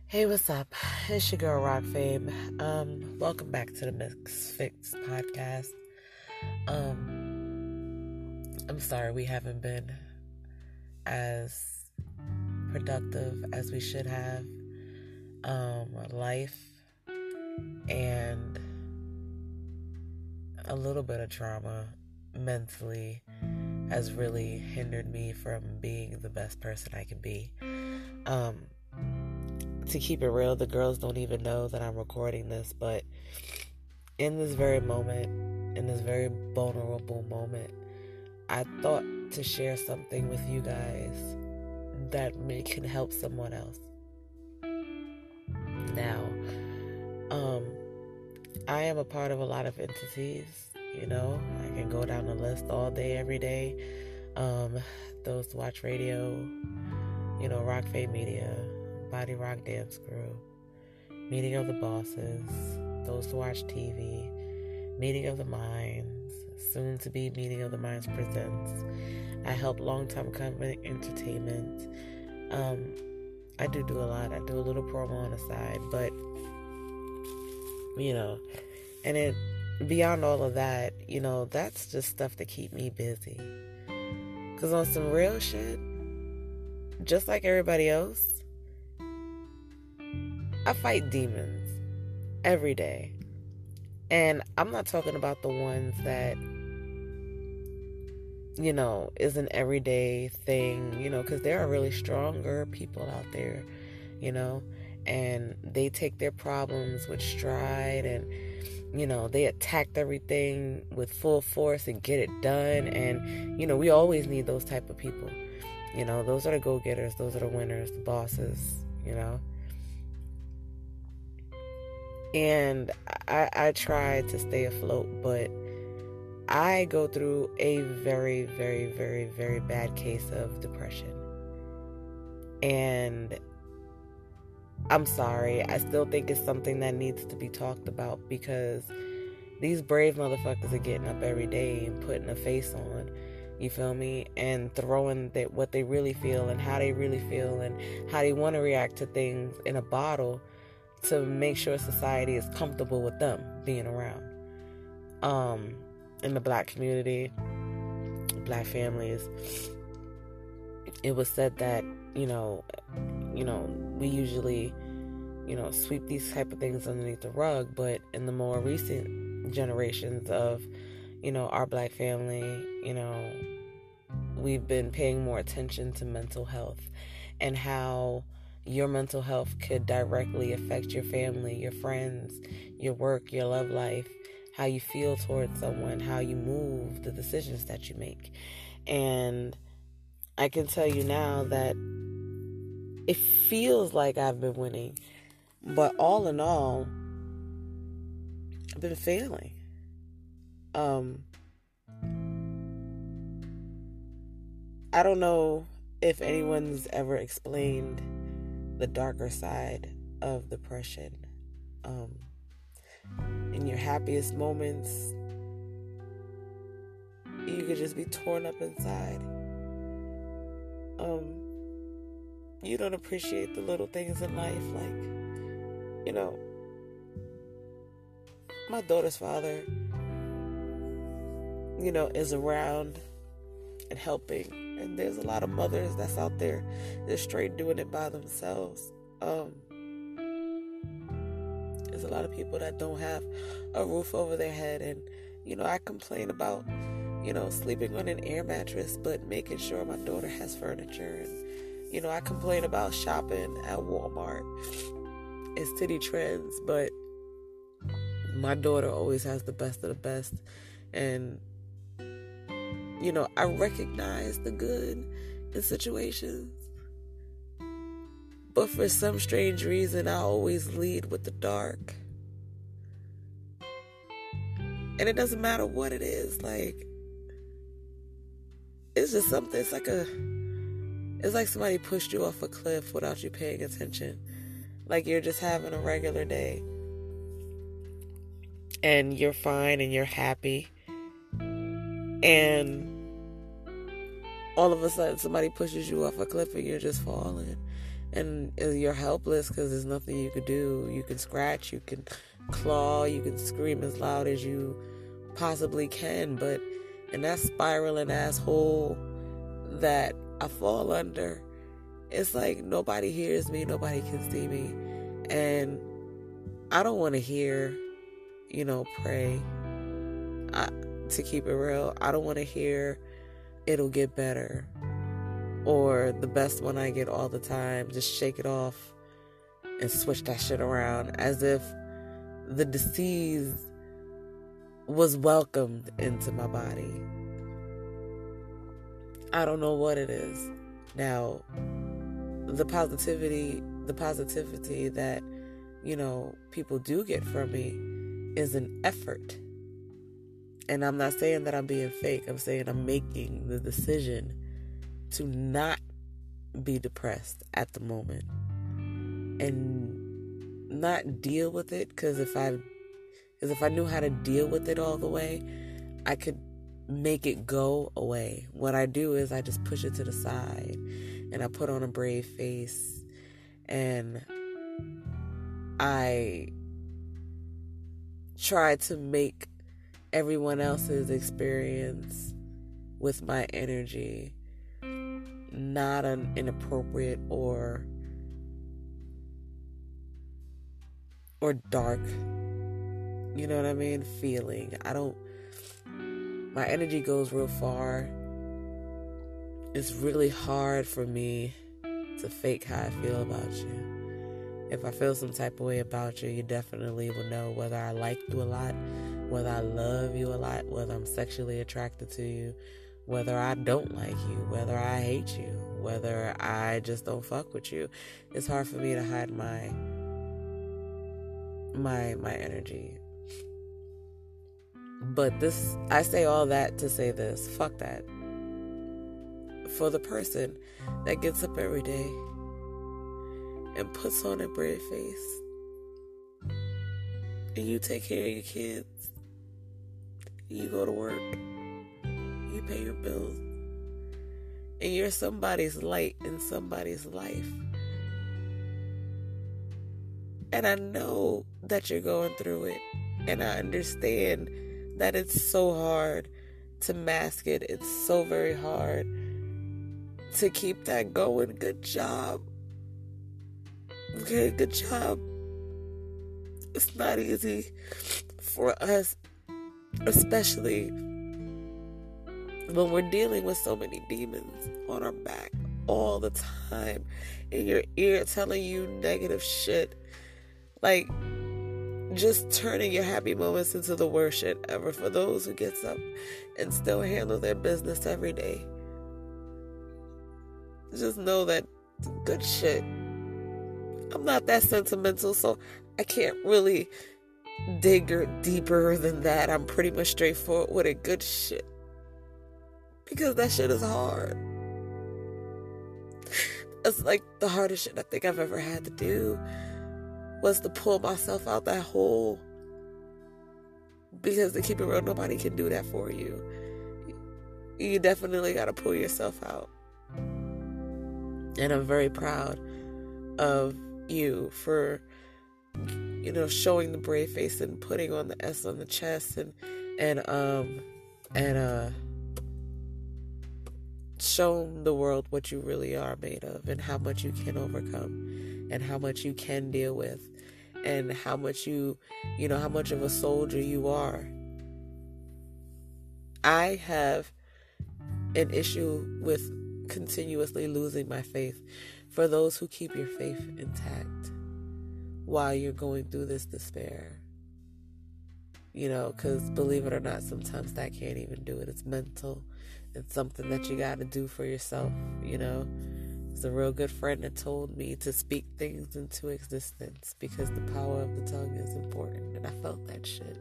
Hey, what's up? It's your girl Rock Fame. Welcome back to the Mix Fix podcast. I'm sorry we haven't been as productive as we should have. Life and a little bit of trauma mentally has really hindered me from being the best person I can be. To keep it real, the girls don't even know that I'm recording this, but in this very moment, in this very vulnerable moment, I thought to share something with you guys that can help someone else. Now, I am a part of a lot of entities, I can go down the list all day, every day. Those watch radio, Rock Fame Media, Body Rock Dance Crew, Meeting of the Bosses, Those to Watch TV, Meeting of the Minds, soon to be Meeting of the Minds Presents. I help Long Time Coming Entertainment. I do a lot. I do a little promo on the side, but and it beyond all of that, that's just stuff to keep me busy. 'Cause on some real shit, just like everybody else, I fight demons every day. And I'm not talking about the ones that, is an everyday thing, because there are really stronger people out there, and they take their problems with stride and, they attack everything with full force and get it done. And, we always need those type of people. Those are the go-getters. Those are the winners, the bosses, And I try to stay afloat, but I go through a very, very, very, very bad case of depression. And I'm sorry, I still think it's something that needs to be talked about, because these brave motherfuckers are getting up every day and putting a face on, you feel me? And throwing what they really feel and how they really feel and how they want to react to things in a bottle to make sure society is comfortable with them being around. In the black community, black families, it was said that, we usually, sweep these type of things underneath the rug, but in the more recent generations of, our black family, we've been paying more attention to mental health and how your mental health could directly affect your family, your friends, your work, your love life, how you feel towards someone, how you move, the decisions that you make. And I can tell you now that it feels like I've been winning, but all in all, I've been failing. I don't know if anyone's ever explained the darker side of depression. In your happiest moments, you could just be torn up inside. You don't appreciate the little things in life, like, my daughter's father, is around and helping. And there's a lot of mothers that's out there just straight doing it by themselves. There's a lot of people that don't have a roof over their head. And, I complain about, sleeping on an air mattress, but making sure my daughter has furniture. And, I complain about shopping at Walmart and City Trends, but my daughter always has the best of the best. And I recognize the good in situations, but for some strange reason, I always lead with the dark. And it doesn't matter what it is. Like, it's just something. It's like somebody pushed you off a cliff without you paying attention. Like you're just having a regular day, and you're fine and you're happy, and all of a sudden somebody pushes you off a cliff and you're just falling. And you're helpless because there's nothing you could do. You can scratch, you can claw, you can scream as loud as you possibly can, but in that spiraling asshole that I fall under, it's like nobody hears me, nobody can see me, and I don't want to hear, pray. To keep it real, I don't want to hear it'll get better, or the best one I get all the time, just shake it off and switch that shit around, as if the disease was welcomed into my body. I don't know what it is. Now, the positivity that, people do get from me is an effort. And I'm not saying that I'm being fake. I'm saying I'm making the decision to not be depressed at the moment and not deal with it, because if I knew how to deal with it all the way, I could make it go away. What I do is I just push it to the side and I put on a brave face and I try to make everyone else's experience with my energy not an inappropriate or dark, you know what I mean, feeling. My energy goes real far. It's really hard for me to fake how I feel about you. If I feel some type of way about you, you definitely will know whether I like you a lot, whether I love you a lot, whether I'm sexually attracted to you, whether I don't like you, whether I hate you, whether I just don't fuck with you. It's hard for me to hide my energy. But I say all that to say this. Fuck that. For the person that gets up every day and puts on a brave face, and you take care of your kids, you go to work, you pay your bills, and you're somebody's light in somebody's life. And I know that you're going through it, and I understand that it's so hard to mask it. It's so very hard to keep that going. Good job. Okay, good job. It's not easy for us, especially when we're dealing with so many demons on our back all the time, in your ear telling you negative shit. Like, just turning your happy moments into the worst shit ever. For those who gets up and still handle their business every day, just know that good shit. I'm not that sentimental, so I can't really dig deeper than that. I'm pretty much straightforward with it. Good shit. Because that shit is hard. It's like the hardest shit I think I've ever had to do was to pull myself out that hole. Because to keep it real, nobody can do that for you. You definitely got to pull yourself out. And I'm very proud of you for, showing the brave face and putting on the S on the chest and showing the world what you really are made of, and how much you can overcome, and how much you can deal with, and how much how much of a soldier you are. I have an issue with continuously losing my faith. For those who keep your faith intact while you're going through this despair, because believe it or not, sometimes that can't even do it. It's mental. It's something that you got to do for yourself. It's a real good friend that told me to speak things into existence because the power of the tongue is important. And I felt that shit.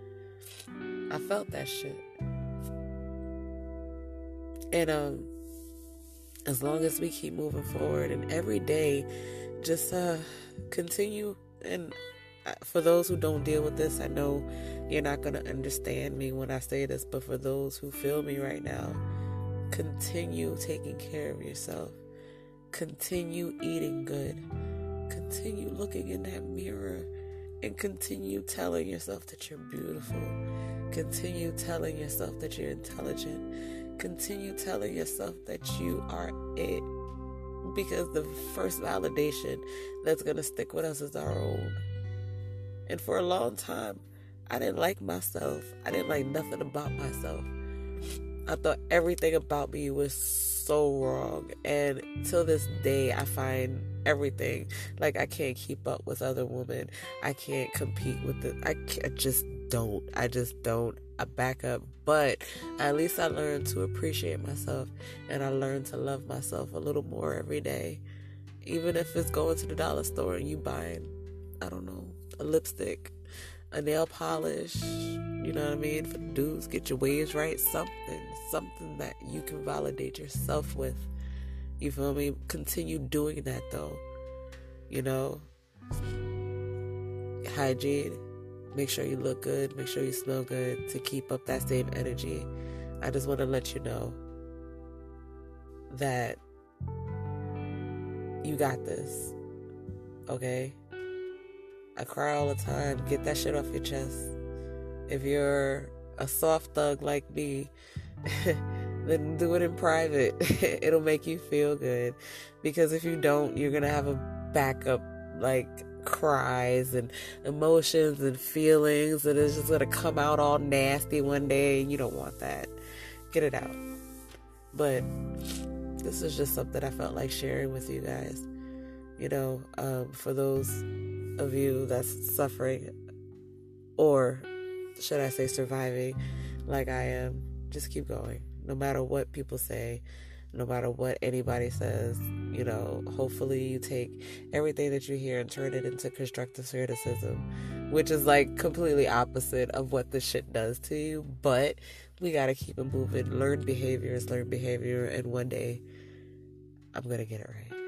And as long as we keep moving forward, and every day just continue. And for those who don't deal with this, I know you're not going to understand me when I say this, but for those who feel me right now, continue taking care of yourself. Continue eating good. Continue looking in that mirror and continue telling yourself that you're beautiful. Continue telling yourself that you're intelligent. Continue telling yourself that you are it. Because the first validation that's going to stick with us is our own. And for a long time, I didn't like myself. I didn't like nothing about myself. I thought everything about me was so wrong. And till this day, I find everything. Like, I can't keep up with other women. I can't compete with it. I just don't. I back up. But at least I learned to appreciate myself. And I learned to love myself a little more every day. Even if it's going to the dollar store and you buying, I don't know, a lipstick, a nail polish, you know what I mean? For dudes, get your waves right. Something that you can validate yourself with. You feel me? Continue doing that though. You know? Hygiene. Make sure you look good. Make sure you smell good to keep up that same energy. I just want to let you know that you got this. Okay? I cry all the time. Get that shit off your chest. If you're a soft thug like me, then do it in private. It'll make you feel good. Because if you don't, you're going to have a backup, like, cries and emotions and feelings, and it's just going to come out all nasty one day, and you don't want that. Get it out. But this is just something I felt like sharing with you guys. You know, for those of you that's suffering, or should I say surviving, like I am, just keep going. No matter what people say, no matter what anybody says, you know, hopefully you take everything that you hear and turn it into constructive criticism, which is like completely opposite of what this shit does to you. But we gotta keep it moving. Learn behavior, and one day I'm gonna get it right.